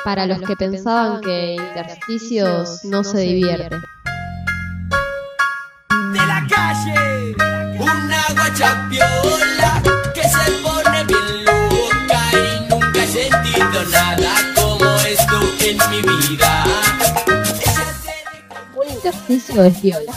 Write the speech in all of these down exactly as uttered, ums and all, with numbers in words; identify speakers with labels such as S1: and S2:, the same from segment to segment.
S1: Para los que pensaban que Intersticios no se divierte.
S2: De la calle, una guachapiola que se pone bien loca y nunca he sentido nada como esto en mi vida.
S1: Un intersticio es viola.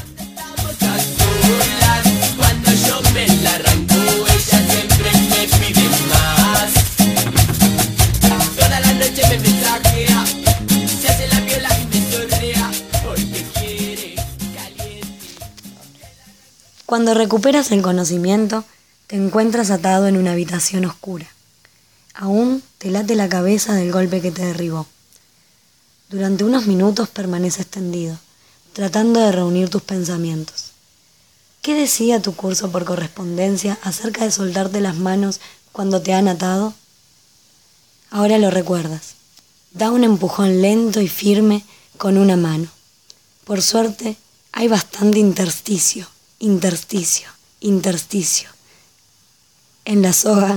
S2: Cuando yo me la arranco, ella siempre me pide más. Toda la noche me mensajea, se hace la viola y me sorrea porque quiere caliente.
S3: Cuando recuperas el conocimiento, te encuentras atado en una habitación oscura. Aún te late la cabeza del golpe que te derribó. Durante unos minutos permaneces tendido, tratando de reunir tus pensamientos. ¿Qué decía tu curso por correspondencia acerca de soltarte las manos cuando te han atado? Ahora lo recuerdas. Da un empujón lento y firme con una mano. Por suerte, hay bastante intersticio, intersticio, intersticio. En la soga.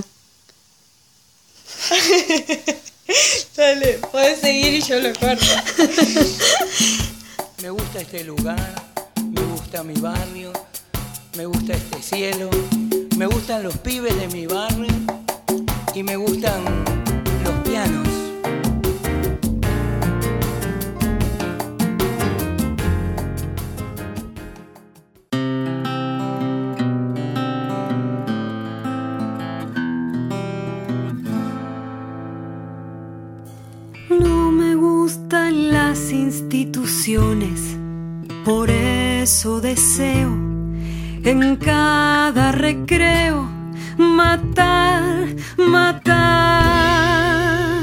S4: Dale, podés seguir y yo lo corto.
S5: Me gusta este lugar, me gusta mi barrio, me gusta este cielo, me gustan los pibes de mi barrio y me gustan los pianos.
S6: No me gustan las instituciones, por eso deseo en cada recreo matar, matar.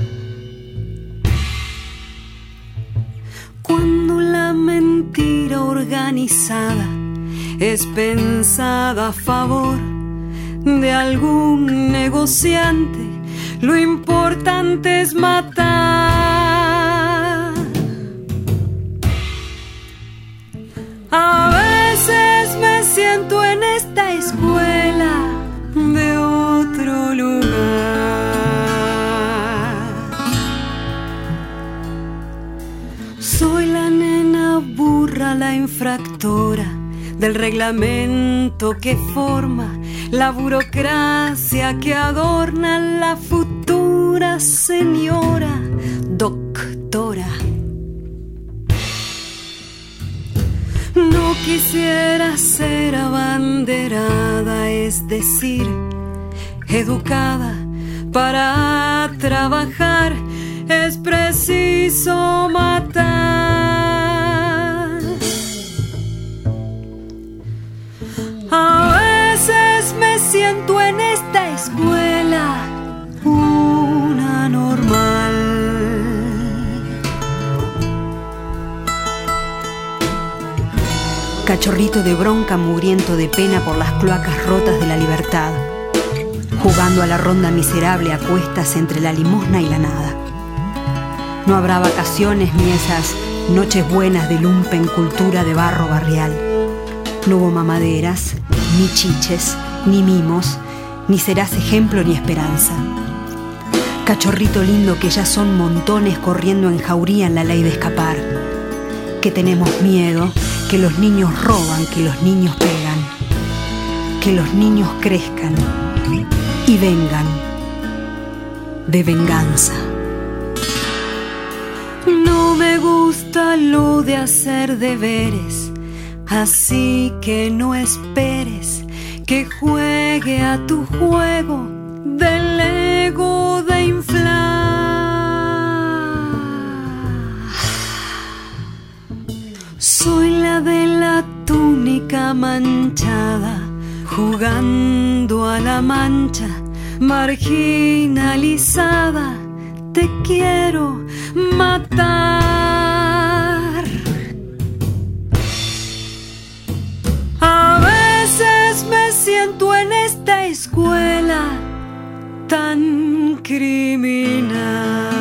S6: Cuando la mentira organizada es pensada a favor de algún negociante, lo importante es matar. A veces me siento en esta escuela de otro lugar. Soy la nena burra, la infractora del reglamento que forma la burocracia que adorna la futura señora doctora. No quisiera ser abanderada, es decir, educada para trabajar, es preciso matar. A veces me siento en esta escuela una normal.
S7: Cachorrito de bronca, mugriento de pena por las cloacas rotas de la libertad, jugando a la ronda miserable a cuestas entre la limosna y la nada. No habrá vacaciones ni esas noches buenas de lumpen cultura de barro barrial. No hubo mamaderas, ni chiches, ni mimos, ni serás ejemplo ni esperanza. Cachorrito lindo que ya son montones corriendo en jauría en la ley de escapar. Que tenemos miedo, que los niños roban, que los niños pegan, que los niños crezcan y vengan de venganza.
S6: No me gusta lo de hacer deberes, así que no esperes que juegue a tu juego del ego de inflar. Soy la de la túnica manchada, jugando a la mancha, marginalizada. Te quiero matar. A veces me siento en esta escuela tan criminal.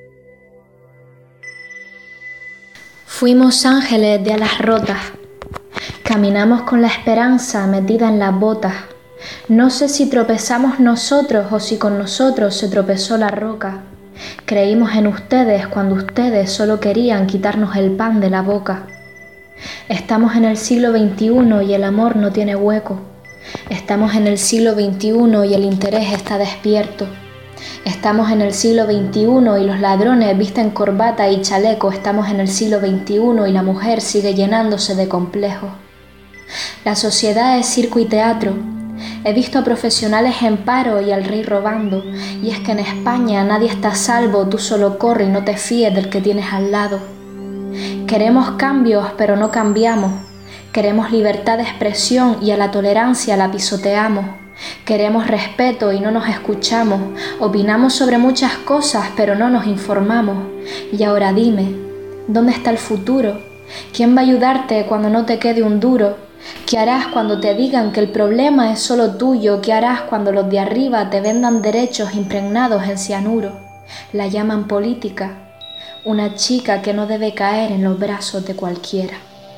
S8: Fuimos ángeles de alas rotas, Caminamos con la esperanza metida en las botas. No sé si tropezamos nosotros o si con nosotros se tropezó la roca. Creímos en ustedes cuando ustedes solo querían quitarnos el pan de la boca. Estamos en el siglo veintiuno y el amor no tiene hueco. Estamos en el siglo veintiuno y el interés está despierto. Estamos en el siglo veintiuno y los ladrones visten corbata y chaleco. Estamos en el siglo veintiuno y la mujer sigue llenándose de complejos. La sociedad es circo y teatro. He visto a profesionales en paro y al rey robando. Y es que en España nadie está a salvo, tú solo corre y no te fíes del que tienes al lado. Queremos cambios, pero no cambiamos. Queremos libertad de expresión y a la tolerancia la pisoteamos. Queremos respeto y no nos escuchamos. Opinamos sobre muchas cosas, pero no nos informamos. Y ahora dime, ¿dónde está el futuro? ¿Quién va a ayudarte cuando no te quede un duro? ¿Qué harás cuando te digan que el problema es solo tuyo? ¿Qué harás cuando los de arriba te vendan derechos impregnados en cianuro? La llaman política, una chica que no debe caer en los brazos de cualquiera.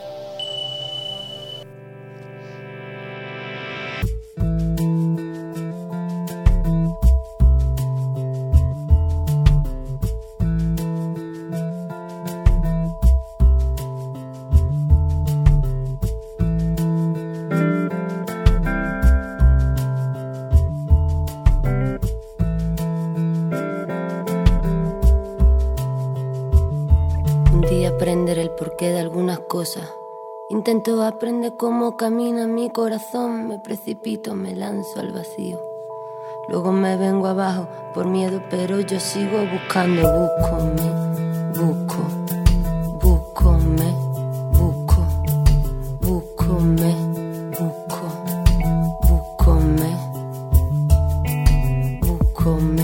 S9: Aprender el porqué de algunas cosas. Intento aprender cómo camina mi corazón. Me precipito, me lanzo al vacío. Luego me vengo abajo por miedo, pero yo sigo buscando. Búscome, busco, búscome, busco, búscome, busco, búscome, búscome.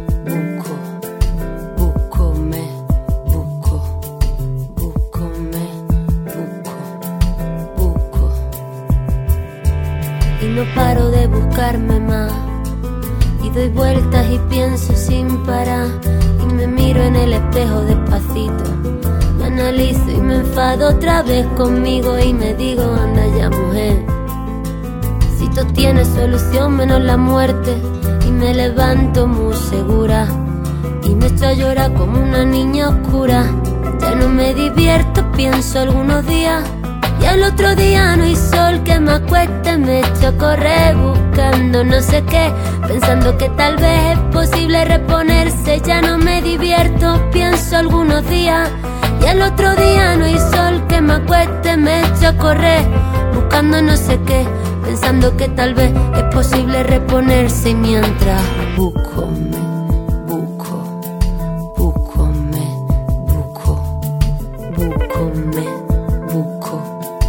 S9: No paro de buscarme más y doy vueltas y pienso sin parar y me miro en el espejo despacito, me analizo y me enfado otra vez conmigo y me digo, anda ya mujer, si todo tiene solución menos la muerte, y me levanto muy segura y me echo a llorar como una niña oscura. Ya no me divierto, pienso algunos días y al otro día no hay sol que me acueste. Me echo a correr buscando no sé qué, pensando que tal vez es posible reponerse. Ya no me divierto, pienso algunos días y al otro día no hay sol que me acueste. Me echo a correr buscando no sé qué, pensando que tal vez es posible reponerse. Y mientras busco, me busco, busco, me busco, busco, me busco.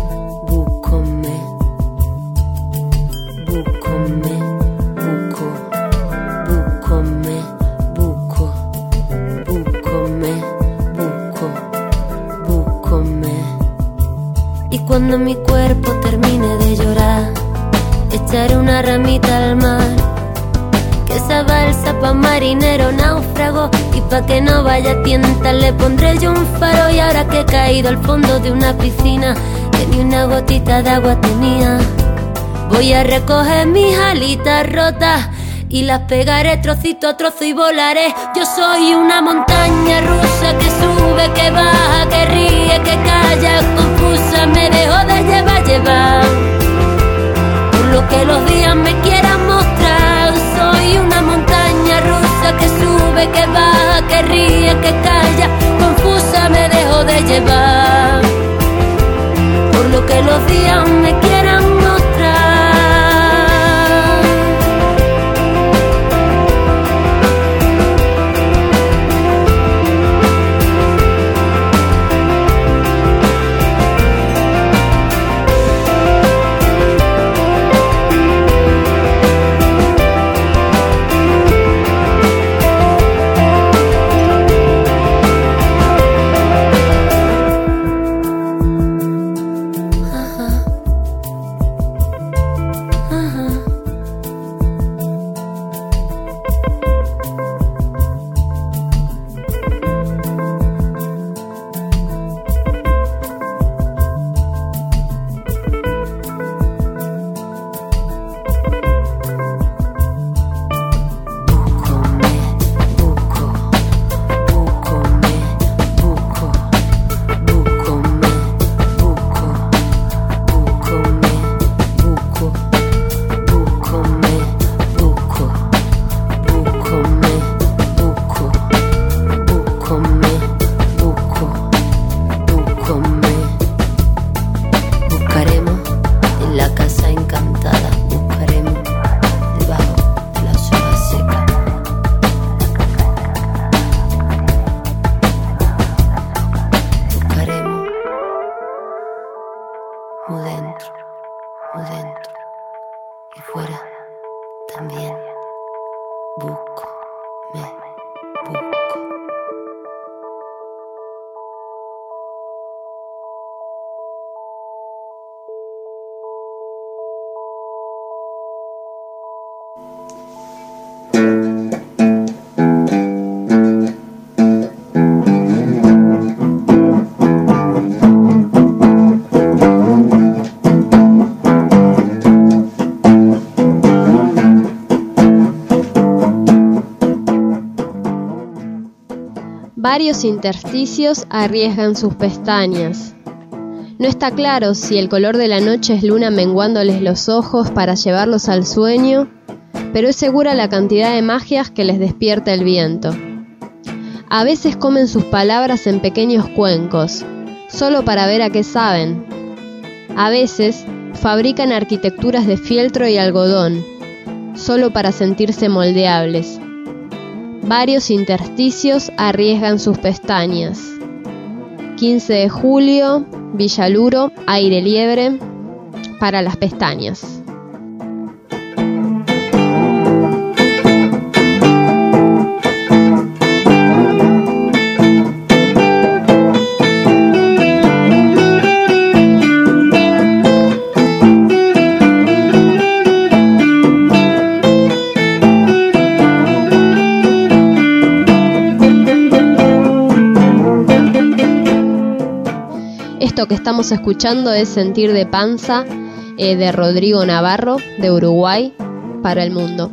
S9: Cuando mi cuerpo termine de llorar, echaré una ramita al mar, que esa balsa pa' marinero náufrago, y pa' que no vaya a tientas le pondré yo un faro. Y ahora que he caído al fondo de una piscina que ni una gotita de agua tenía, voy a recoger mis alitas rotas y las pegaré trocito a trozo y volaré. Yo soy una montaña rusa que sube, que baja, que ríe, que calla, confusa. Me dejo de llevar, llevar por lo que los días me quieran mostrar. Soy una montaña rusa que sube, que baja, que ríe, que calla, confusa. Me dejo de llevar por lo que los días me quieran mostrar. muy dentro, muy dentro, y fuera también. Busco, me busco.
S1: Varios intersticios arriesgan sus pestañas. No está claro si el color de la noche es luna menguándoles los ojos para llevarlos al sueño, pero es segura la cantidad de magias que les despierta el viento. A veces comen sus palabras en pequeños cuencos, solo para ver a qué saben. A veces fabrican arquitecturas de fieltro y algodón, solo para sentirse moldeables. Varios intersticios arriesgan sus pestañas. quince de julio, Villaluro, aire liebre para las pestañas. Esto que estamos escuchando es Sentir de Panza, eh, de Rodrigo Navarro, de Uruguay, para el mundo.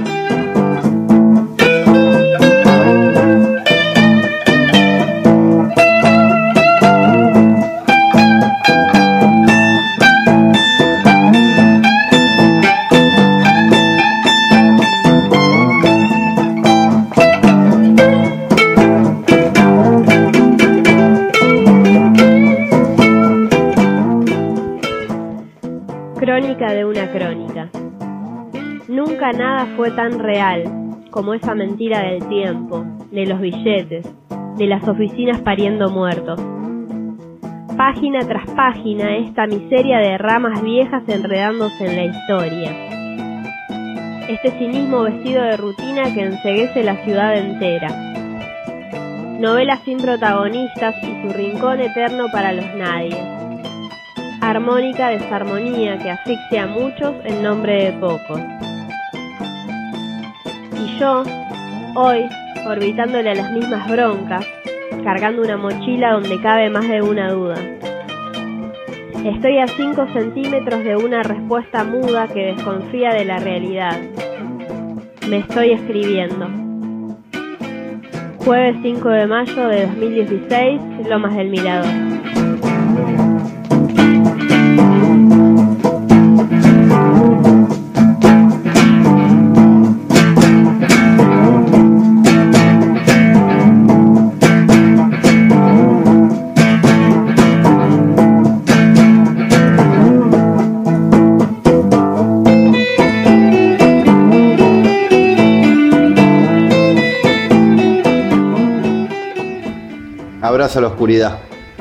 S1: Crónica de una crónica. Nunca nada fue tan real como esa mentira del tiempo, de los billetes, de las oficinas pariendo muertos. Página tras página, esta miseria de ramas viejas enredándose en la historia. Este cinismo vestido de rutina que enceguece la ciudad entera. Novela sin protagonistas y su rincón eterno para los nadies. Armónica desarmonía que asfixia a muchos en nombre de pocos. Y yo, hoy, orbitándole a las mismas broncas, cargando una mochila donde cabe más de una duda. Estoy a cinco centímetros de una respuesta muda que desconfía de la realidad. Me estoy escribiendo. Jueves cinco de mayo de dos mil dieciséis, Lomas del Mirador.
S10: Abraza la oscuridad.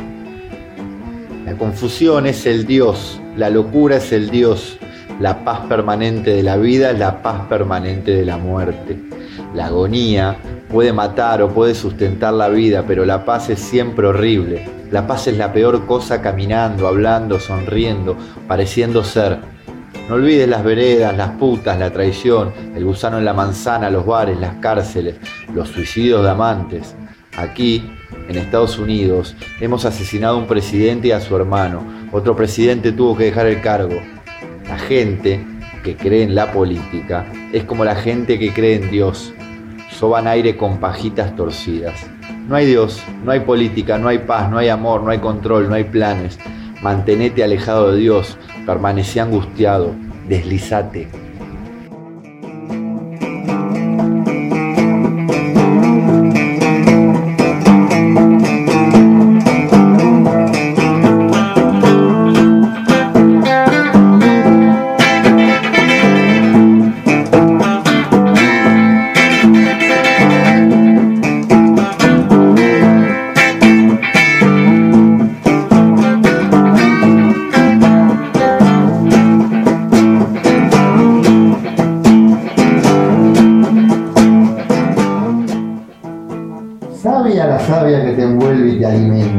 S10: La confusión es el Dios, la locura es el Dios, la paz permanente de la vida es la paz permanente de la muerte. La agonía puede matar o puede sustentar la vida, pero la paz es siempre horrible. La paz es la peor cosa caminando, hablando, sonriendo, pareciendo ser. No olvides las veredas, las putas, la traición, el gusano en la manzana, los bares, las cárceles, los suicidios de amantes. Aquí, en Estados Unidos, hemos asesinado a un presidente y a su hermano. Otro presidente tuvo que dejar el cargo. La gente que cree en la política es como la gente que cree en Dios. Soban aire con pajitas torcidas. No hay Dios, no hay política, no hay paz, no hay amor, no hay control, no hay planes. Mantenete alejado de Dios, permanece angustiado, deslizate.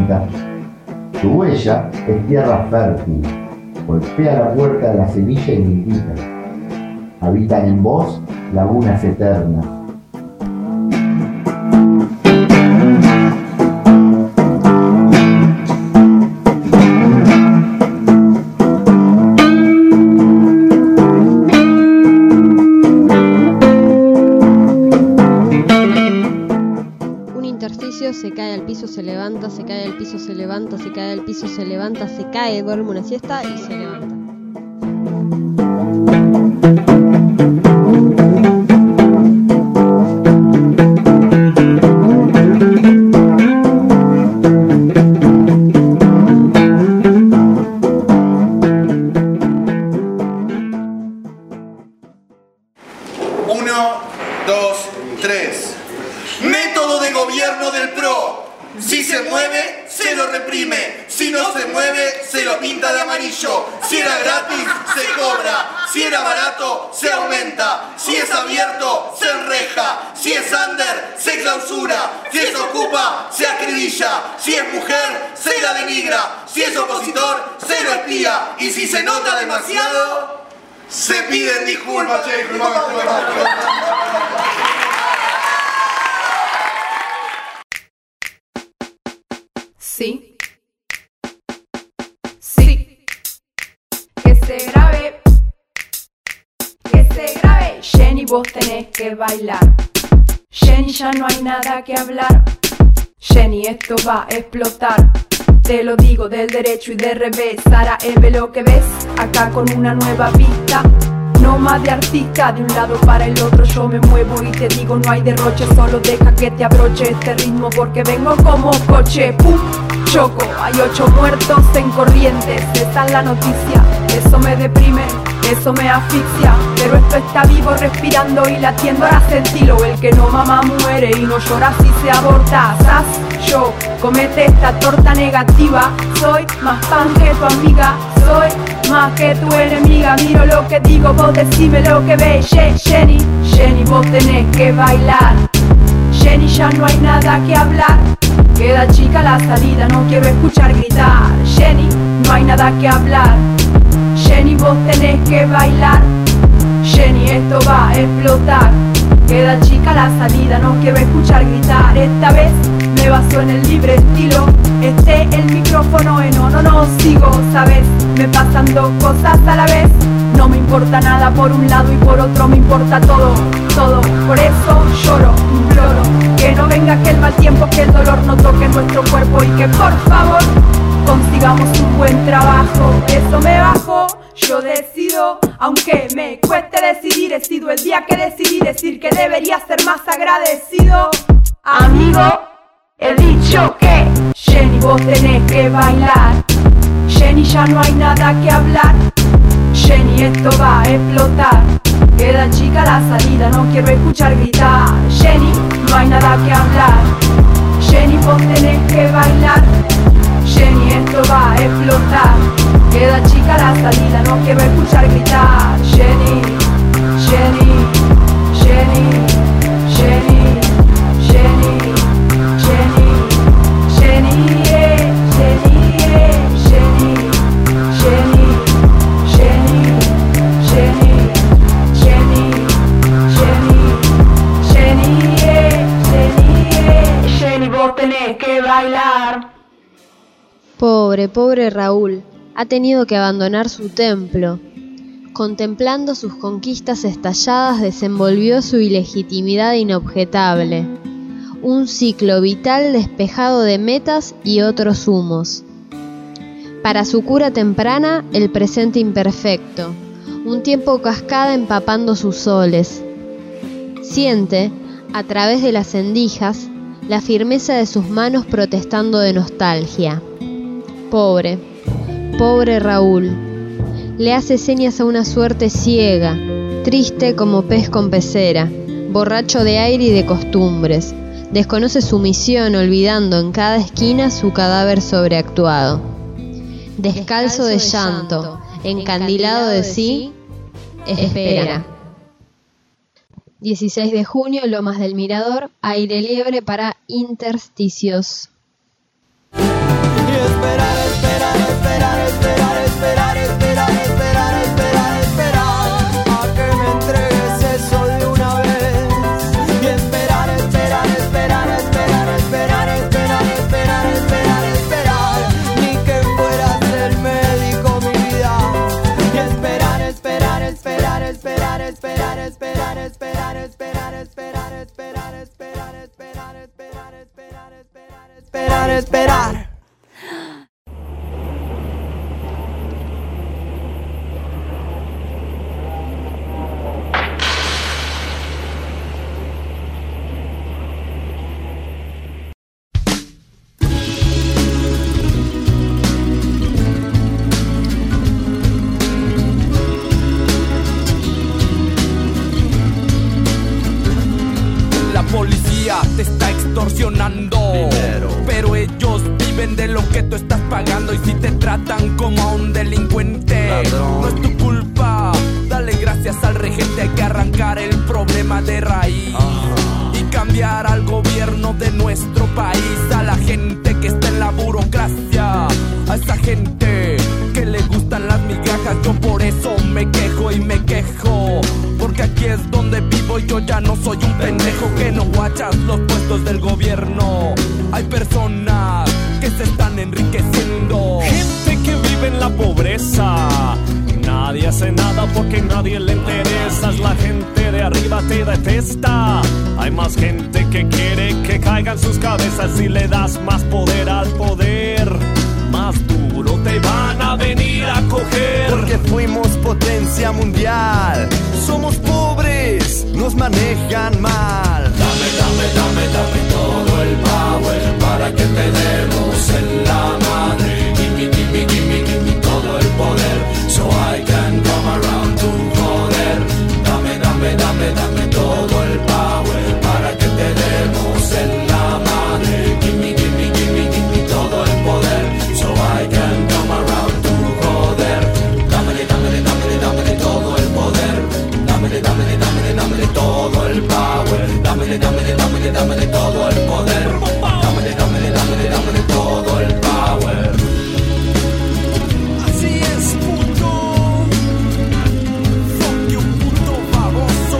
S10: cuenta. Tu huella es tierra fértil, golpea la puerta de la semilla y me invita. Habitan en vos lagunas eternas.
S1: Se cae al piso, se levanta, se cae al piso, se levanta, se cae al piso, se levanta, se cae, duerme una siesta y se levanta.
S11: Uno, dos, tres. Método de gobierno del P R O. Si se mueve, se lo reprime. Si no se mueve, se lo pinta de amarillo. Si era gratis, se cobra. Si era barato, se aumenta. Si es abierto, se enreja. Si es under, se clausura. Si es ocupa, se acribilla. Si es mujer, se la denigra. Si es opositor, se lo espía. Y si se nota demasiado, se piden disculpas. Che, disculpas, disculpas, disculpas.
S12: Sí, sí, que se grabe, que se grabe. Jenny, vos tenés que bailar. Jenny, ya no hay nada que hablar. Jenny, esto va a explotar. Te lo digo del derecho y del revés. Sara, ve lo que ves, acá con una nueva vista. No más de artista, de un lado para el otro yo me muevo y te digo no hay derroche. Solo deja que te abroche este ritmo porque vengo como coche. Pum, choco, hay ocho muertos en Corrientes. Esa es la noticia, eso me deprime, eso me asfixia. Pero esto está vivo, respirando y latiendo, ahora sentilo. El que no mama muere y no llora si se aborta. Sas, yo, comete esta torta negativa. Soy más pan que tu amiga, soy más que tu enemiga. Miro lo que digo, vos decime lo que ves. Jenny, Jenny, vos tenés que bailar. Jenny, ya no hay nada que hablar. Queda chica la salida, no quiero escuchar gritar. Jenny, no hay nada que hablar. Jenny, vos tenés que bailar. Jenny, esto va a explotar. Queda chica la salida, no quiero escuchar gritar. Esta vez me baso en el libre estilo. Este el micrófono en no, no, no sigo, ¿sabes? Me pasan dos cosas a la vez. No me importa nada por un lado y por otro me importa todo, todo. Por eso lloro, imploro que no venga aquel mal tiempo, que el dolor no toque nuestro cuerpo y que por favor consigamos un buen trabajo. Eso me bajo, yo decido, aunque me cueste decidir. He sido el día que decidí decir que debería ser más agradecido. Amigo, he dicho que Jenny, vos tenés que bailar. Jenny, ya no hay nada que hablar. Jenny, esto va a explotar. Queda chica la salida, no quiero escuchar gritar. Jenny, no hay nada que hablar. Jenny, vos tenés que bailar. Jenny, esto va a explotar. Queda chica la salida, no quiero escuchar gritar. Jenny, Jenny, Jenny, Jenny, Jenny, Jenny, Jenny, yeah, Jenny, yeah, Jenny, Jenny, Jenny, Jenny, Jenny, Jenny, Jenny, yeah, Jenny, yeah. Jenny, vos tenés que bailar.
S1: Pobre, pobre Raúl, ha tenido que abandonar su templo. Contemplando sus conquistas estalladas, desenvolvió su ilegitimidad inobjetable. Un ciclo vital despejado de metas y otros humos. Para su cura temprana, el presente imperfecto, un tiempo cascada empapando sus soles. Siente, a través de las endijas, la firmeza de sus manos protestando de nostalgia. Pobre, pobre Raúl. Le hace señas a una suerte ciega, triste como pez con pecera, borracho de aire y de costumbres. Desconoce su misión, olvidando en cada esquina su cadáver sobreactuado. Descalzo de llanto, encandilado de sí, espera. dieciséis de junio, Lomas del Mirador, aire libre para intersticios.
S2: esperar, esperar, esperar, esperar, esperar, esperar, esperar, esperar, esperar a que me entregues eso de una vez. Y esperar, esperar, esperar, esperar, esperar, esperar, esperar, esperar, esperar, ni que fueras el médico, mi vida. Y esperar, esperar, esperar, esperar, esperar, esperar, esperar, esperar, esperar, esperar, esperar, esperar, esperar, esperar, esperar, esperar, esperar, esperar.
S13: Te está extorsionando dinero, pero ellos viven de lo que tú estás pagando. Y si te tratan como a un delincuente, ladrón, no es tu culpa. Dale gracias al regente. Hay que arrancar el problema de raíz, uh-huh, y cambiar al gobierno de nuestro país. A la gente que está en la burocracia, a esa gente que le gustan las migajas. Yo por eso me quejo y me quejo, porque aquí es donde vivo y yo ya no soy un pendejo que no guachas los puestos del gobierno. Hay personas que se están enriqueciendo,
S14: gente que vive en la pobreza. Nadie hace nada porque a nadie le interesas. La gente de arriba te detesta. Hay más gente que quiere que caigan sus cabezas. Si le das más poder al poder, más duro te van a venir a coger.
S2: Porque fuimos potencia mundial, somos pobres, nos manejan mal.
S15: Dame, dame, dame, dame todo el power para que te demos en la madre. Gimme, gimme, gimme, gimme todo el poder, so I can come around to joder. Dame, dame, dame, dame todo el power para que te demos en la madre. Gimme, gimme, gimme, gimme todo el poder, so I can come around to joder. Dámele, dámele, dámele, dámele todo el poder. Dámele, dámele, dámele, dámele todo el power. Dámele, dámele, dámele, dámele todo el poder. Dámele, dámele, dámele, dámele todo el power.
S14: Así es, puto. Fuck you, puto baboso.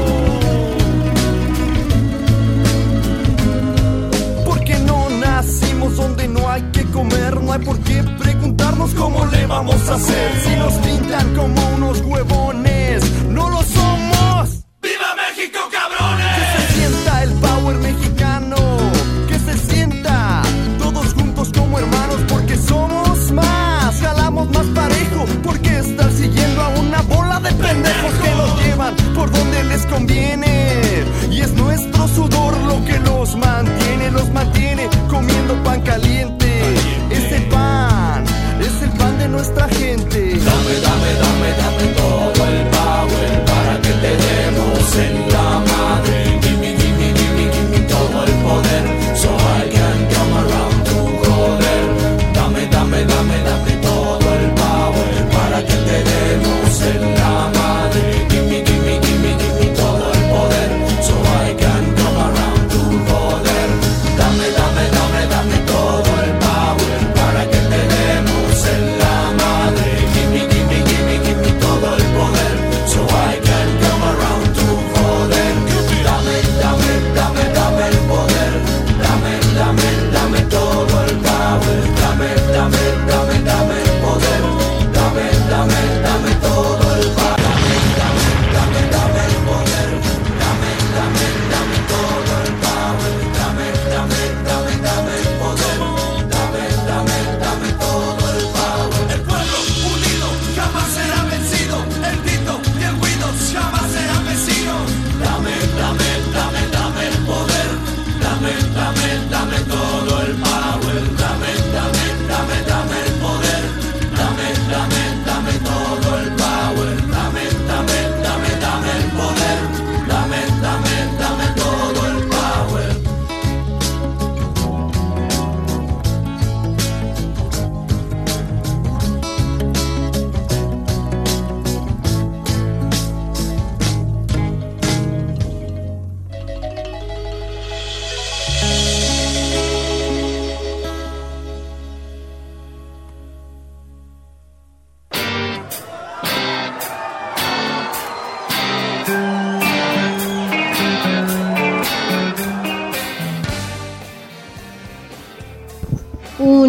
S2: Porque no nacimos donde no hay que comer. No hay por qué preguntarnos cómo le vamos a hacer. Si nos pintan como unos huevones, no lo somos.
S15: ¡Viva México, cabrones!
S2: Que se sienta el power mexicano, que se sienta todos juntos como hermanos, porque somos más, jalamos más parejo. Porque estar siguiendo a una bola de pendejos que nos llevan por donde les conviene. Y es nuestro sudor lo que los mantiene, los mantiene comiendo pan caliente. Ese pan es el pan de nuestra gente.
S15: Dame, dame, dame, dame todo el power para que te demos en la madre. Gimme, gimme, gimme, gimme todo el poder, so I can come around to joder. Dame, dame, dame, dame todo el power para que te demos en la madre. Gimme, gimme, gimme, gimme todo el poder, so I can come around to joder. Dame, dame, dame, dame todo el power para que te demos en la madre. Gimme, gimme, gimme, gimme todo el poder,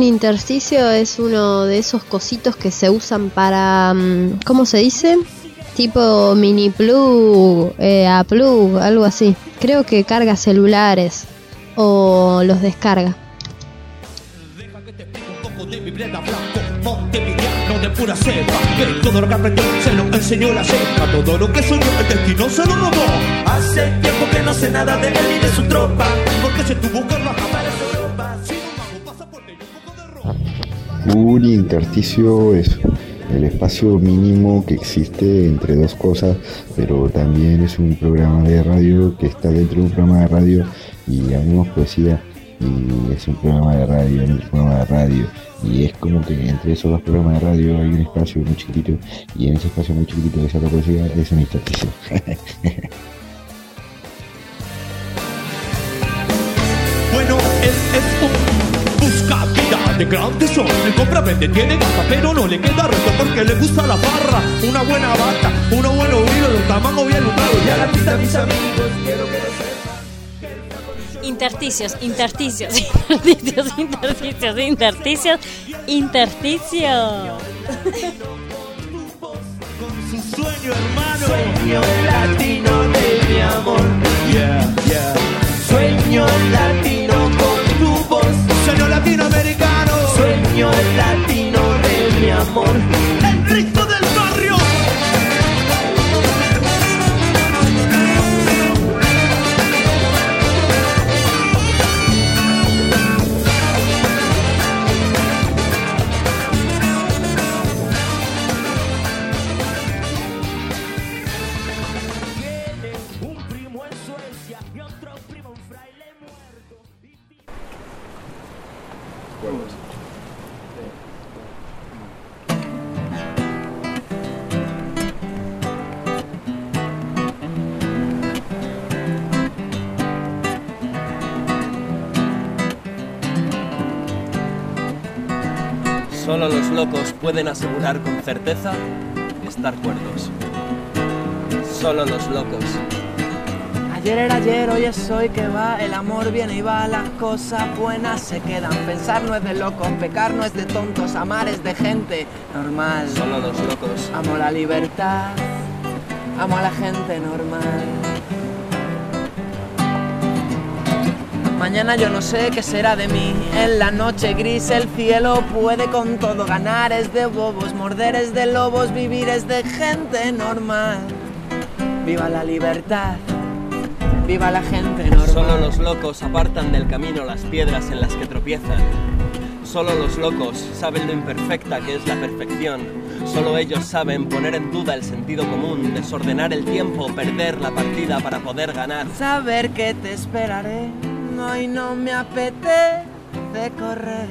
S1: intersticio es uno de esos cositos que se usan para, ¿cómo se dice? Tipo mini plug, eh, a plug, algo así. Creo que carga celulares o los descarga.
S16: Montevideano de pura cepa, que todo lo que aprendió se lo enseñó la cepa, todo lo que soñó el destino se lo robó. Hace tiempo que no sé nada de él ni de su tropa, porque se tuvo que rajar para Europa. Si un mago pasa por ello, un poco de ropa.
S17: Un intersticio es el espacio mínimo que existe entre dos cosas, pero también es un programa de radio que está dentro de un programa de radio, y hablamos poesía y es un programa de radio en un programa de radio, y es como que entre esos dos programas de radio hay un espacio muy chiquitito, y en ese espacio muy chiquitito que se habla poesía es un intersticio.
S16: Bueno, él es un busca vida de gran tesoro. El compra vende, tiene gasta, pero no le queda resto porque le gusta la farra. Una buena bata, uno bueno hilo, los tamangos bien untados. Y a la pista, mis amigos, quiero que lo sepan.
S18: Intersticios, intersticios, intersticios, intersticios, intersticios, intersticios.
S16: Con su sueño, hermano.
S2: Sueño latino de mi amor.
S16: Yeah, yeah.
S2: Sueño latino con tu voz.
S16: Sueño latinoamericano.
S2: Sueño latino de mi amor.
S16: El ritmo del barrio.
S19: Solo los locos pueden asegurar con certeza estar cuerdos. Solo los locos.
S20: Ayer era ayer, hoy es hoy, que va, el amor viene y va, las cosas buenas se quedan. Pensar no es de locos, pecar no es de tontos, amar es de gente normal.
S19: Solo los locos.
S20: Amo la libertad, amo a la gente normal. Mañana yo no sé qué será de mí, en la noche gris el cielo puede con todo. Ganar es de bobos, morder es de lobos, vivir es de gente normal. Viva la libertad, viva la gente normal.
S19: Solo los locos apartan del camino las piedras en las que tropiezan. Solo los locos saben lo imperfecta que es la perfección. Solo ellos saben poner en duda el sentido común, desordenar el tiempo, perder la partida para poder ganar.
S20: Saber que te esperaré, hoy no me apetece correr.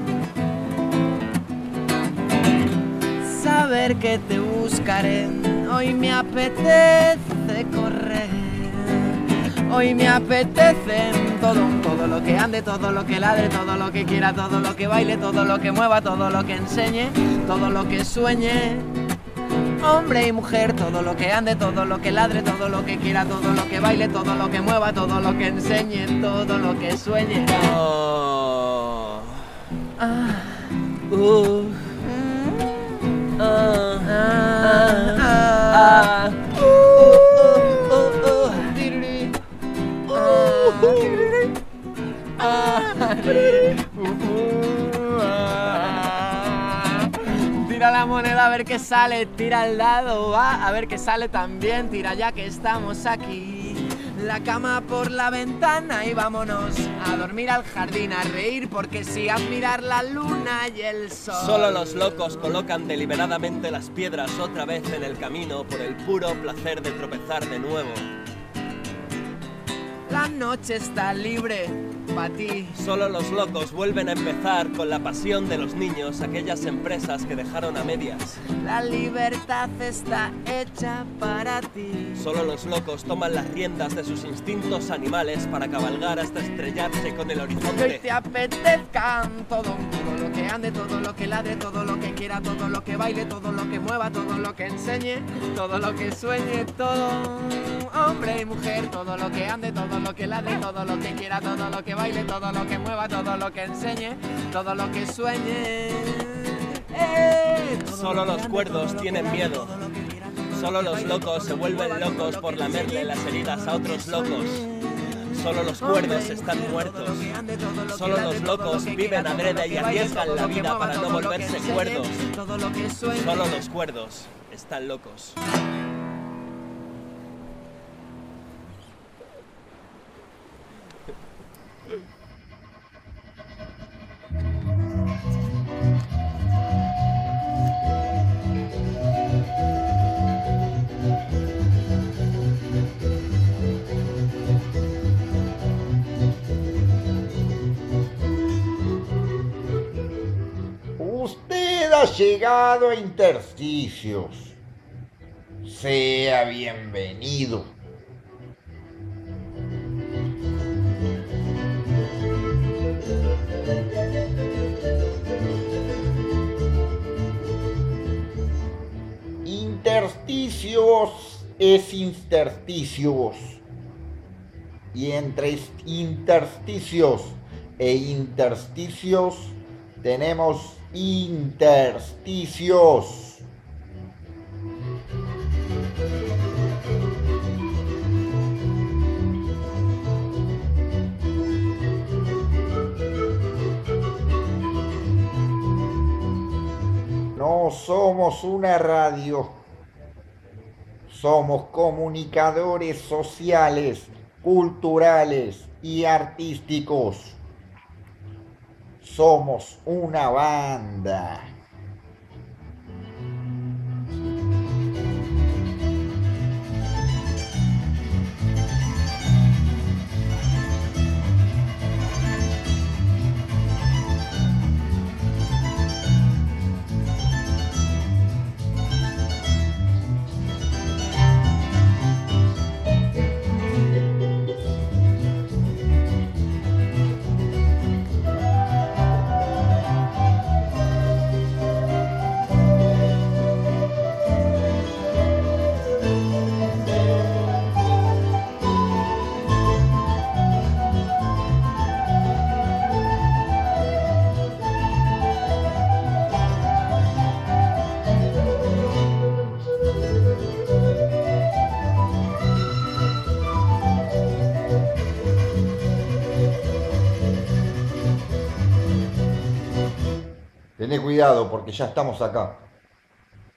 S20: Saber que te buscaré, hoy me apetece correr. Hoy me apetece todo, todo lo que ande, todo lo que ladre, todo lo que quiera, todo lo que baile, todo lo que mueva, todo lo que enseñe, todo lo que sueñe. Hombre y mujer, todo lo que ande, todo lo que ladre, todo lo que quiera, todo lo que baile, todo lo que mueva, todo lo que enseñe, todo lo que sueñe.
S19: Oh.
S20: Ah.
S19: Uh.
S20: Mm.
S19: Ah.
S20: Ah.
S19: Ah.
S20: Ah. Uh. Uh. Uh. Tiriri. Ah. Tiriri. Ah. Tira la moneda a ver qué sale, tira al dado, va a ver qué sale también, tira ya que estamos aquí. La cama por la ventana y vámonos a dormir al jardín, a reír porque sí, a mirar la luna y el sol.
S19: Solo los locos colocan deliberadamente las piedras otra vez en el camino por el puro placer de tropezar de nuevo.
S20: La noche está libre para ti.
S19: Solo los locos vuelven a empezar con la pasión de los niños, aquellas empresas que dejaron a medias.
S20: La libertad está hecha para ti.
S19: Solo los locos toman las riendas de sus instintos animales para cabalgar hasta estrellarse con el horizonte.
S20: Que hoy te apetezca todo, todo lo que ande, todo lo que ladre, todo lo que quiera, todo lo que baile, todo lo que mueva, todo lo que enseñe, todo lo que sueñe, todo. Hombre y mujer, todo lo que ande, todo lo que ladre, todo lo que quiera, todo lo que baile, todo lo que mueva, todo lo que enseñe, todo lo que sueñe. Eh,
S19: Solo los cuerdos tienen miedo. Solo los locos se vuelven locos por lamerle las heridas a otros locos. Solo los cuerdos están muertos. Solo los locos viven adrede y arriesgan la vida para no volverse cuerdos. Solo los cuerdos están locos.
S10: Usted ha llegado a Intersticios. Sea bienvenido. Intersticios es intersticios. Y entre intersticios e intersticios tenemos intersticios. No somos una radio, somos comunicadores sociales, culturales y artísticos. Somos una banda. Tené cuidado porque ya estamos acá.